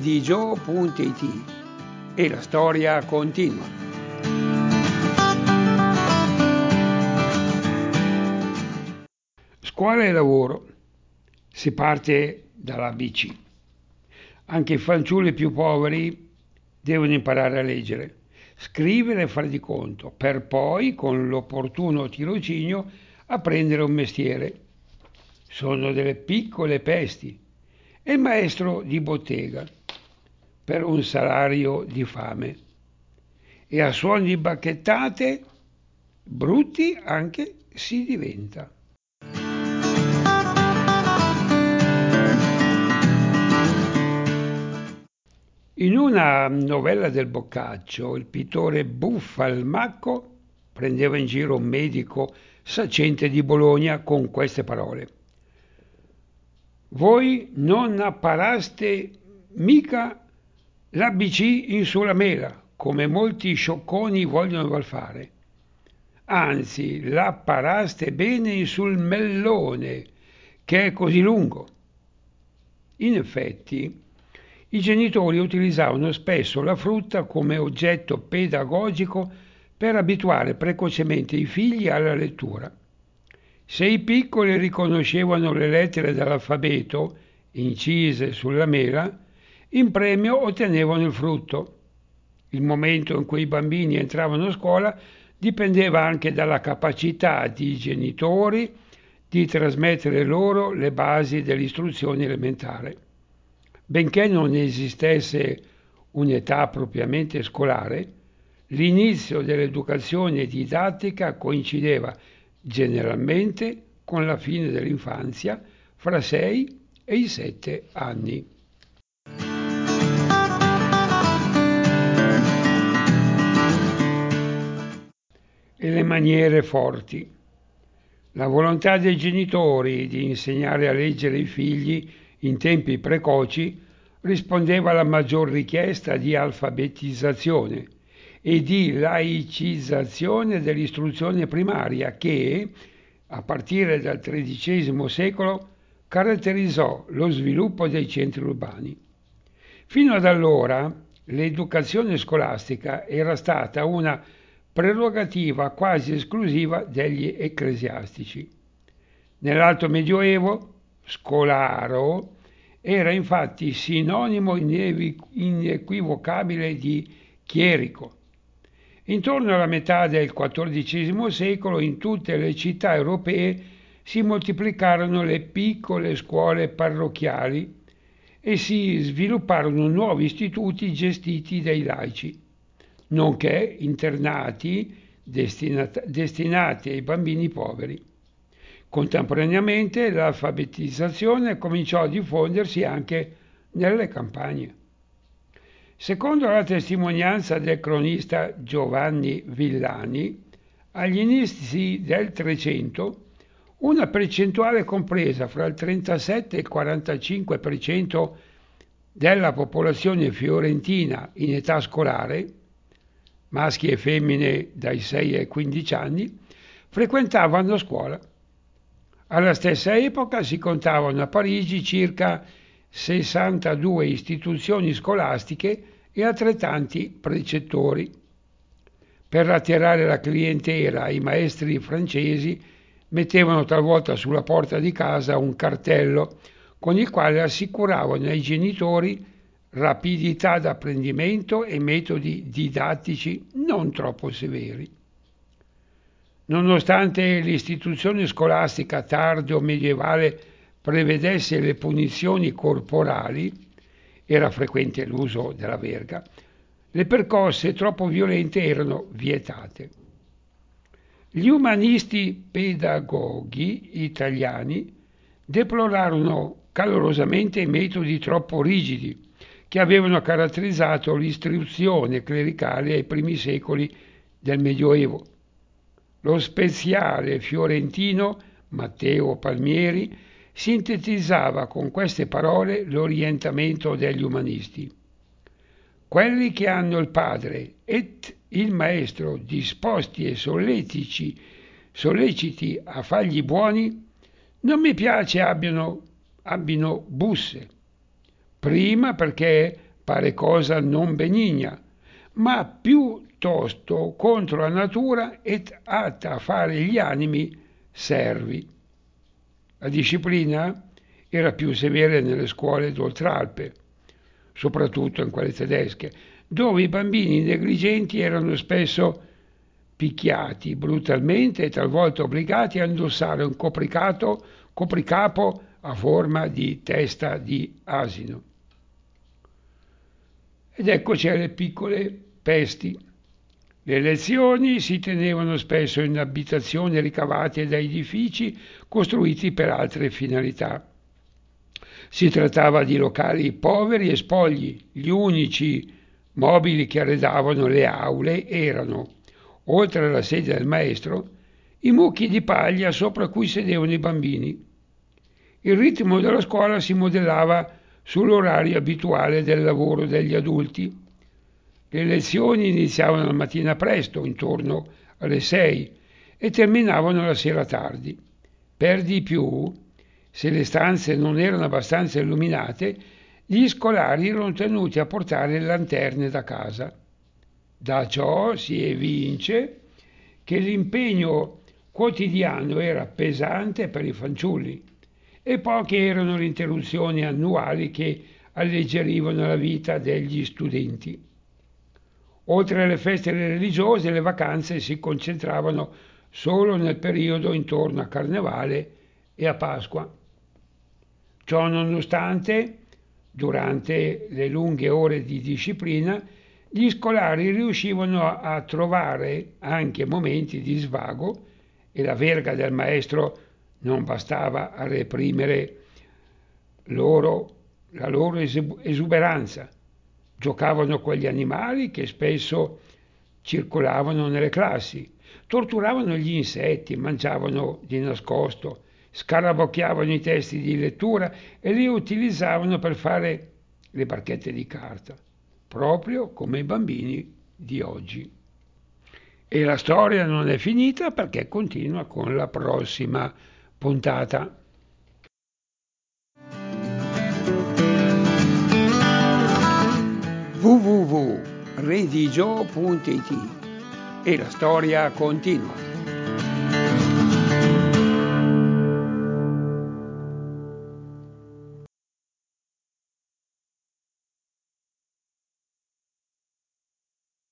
digio.it e la storia continua. Scuola e lavoro. Si parte dall'ABC. Anche i fanciulli più poveri devono imparare a leggere, scrivere e fare di conto, per poi, con l'opportuno tirocinio, apprendere un mestiere. Sono delle piccole pesti e il maestro di bottega per un salario di fame. E a suon di bacchettate, brutti anche si diventa. In una novella del Boccaccio, il pittore Buffalmacco prendeva in giro un medico saccente di Bologna con queste parole: voi non apparaste mica l'ABC in sulla mela, come molti sciocconi vogliono fare. Anzi, l'apparaste bene in sul mellone, che è così lungo. In effetti, i genitori utilizzavano spesso la frutta come oggetto pedagogico per abituare precocemente i figli alla lettura. Se i piccoli riconoscevano le lettere dell'alfabeto incise sulla mela, in premio ottenevano il frutto. Il momento in cui i bambini entravano a scuola dipendeva anche dalla capacità dei genitori di trasmettere loro le basi dell'istruzione elementare. Benché non esistesse un'età propriamente scolare, l'inizio dell'educazione didattica coincideva generalmente con la fine dell'infanzia, fra 6 e i 7 anni. E le maniere forti. La volontà dei genitori di insegnare a leggere i figli in tempi precoci rispondeva alla maggior richiesta di alfabetizzazione e di laicizzazione dell'istruzione primaria che, a partire dal XIII secolo, caratterizzò lo sviluppo dei centri urbani. Fino ad allora l'educazione scolastica era stata una prerogativa quasi esclusiva degli ecclesiastici. Nell'Alto Medioevo, scolaro era infatti sinonimo inequivocabile di chierico. Intorno alla metà del XIV secolo in tutte le città europee si moltiplicarono le piccole scuole parrocchiali e si svilupparono nuovi istituti gestiti dai laici, nonché internati destinati ai bambini poveri. Contemporaneamente l'alfabetizzazione cominciò a diffondersi anche nelle campagne. Secondo la testimonianza del cronista Giovanni Villani, agli inizi del Trecento, una percentuale compresa fra il 37 e il 45% della popolazione fiorentina in età scolare, maschi e femmine dai 6 ai 15 anni, frequentavano scuola. Alla stessa epoca si contavano a Parigi circa 62 istituzioni scolastiche e altrettanti precettori. Per attirare la clientela, i maestri francesi mettevano talvolta sulla porta di casa un cartello con il quale assicuravano ai genitori rapidità d'apprendimento e metodi didattici non troppo severi. Nonostante l'istituzione scolastica tardo-medievale prevedesse le punizioni corporali, era frequente l'uso della verga, le percosse troppo violente erano vietate. Gli umanisti pedagoghi italiani deplorarono calorosamente i metodi troppo rigidi che avevano caratterizzato l'istruzione clericale ai primi secoli del Medioevo. Lo speziale fiorentino Matteo Palmieri sintetizzava con queste parole l'orientamento degli umanisti. Quelli che hanno il padre et il maestro disposti e solleciti a fargli buoni, non mi piace abbiano busse. Prima perché pare cosa non benigna, ma piuttosto contro la natura ed atta a fare gli animi servi. La disciplina era più severa nelle scuole d'Oltralpe, soprattutto in quelle tedesche, dove i bambini negligenti erano spesso picchiati brutalmente e talvolta obbligati a indossare un copricapo a forma di testa di asino. Ed eccoci alle piccole pesti. Le lezioni si tenevano spesso in abitazioni ricavate da edifici costruiti per altre finalità. Si trattava di locali poveri e spogli. Gli unici mobili che arredavano le aule erano, oltre alla sedia del maestro, i mucchi di paglia sopra cui sedevano i bambini. Il ritmo della scuola si modellava sull'orario abituale del lavoro degli adulti. Le lezioni iniziavano la mattina presto, intorno alle 6, e terminavano la sera tardi. Per di più, se le stanze non erano abbastanza illuminate, gli scolari erano tenuti a portare lanterne da casa. Da ciò si evince che l'impegno quotidiano era pesante per i fanciulli e poche erano le interruzioni annuali che alleggerivano la vita degli studenti. Oltre alle feste religiose, le vacanze si concentravano solo nel periodo intorno a Carnevale e a Pasqua. Ciò nonostante, durante le lunghe ore di disciplina, gli scolari riuscivano a trovare anche momenti di svago e la verga del maestro non bastava a reprimere la loro esuberanza. Giocavano con gli animali che spesso circolavano nelle classi, torturavano gli insetti, mangiavano di nascosto, scarabocchiavano i testi di lettura e li utilizzavano per fare le barchette di carta, proprio come i bambini di oggi. E la storia non è finita perché continua con la prossima puntata. www.redigio.it e la storia continua.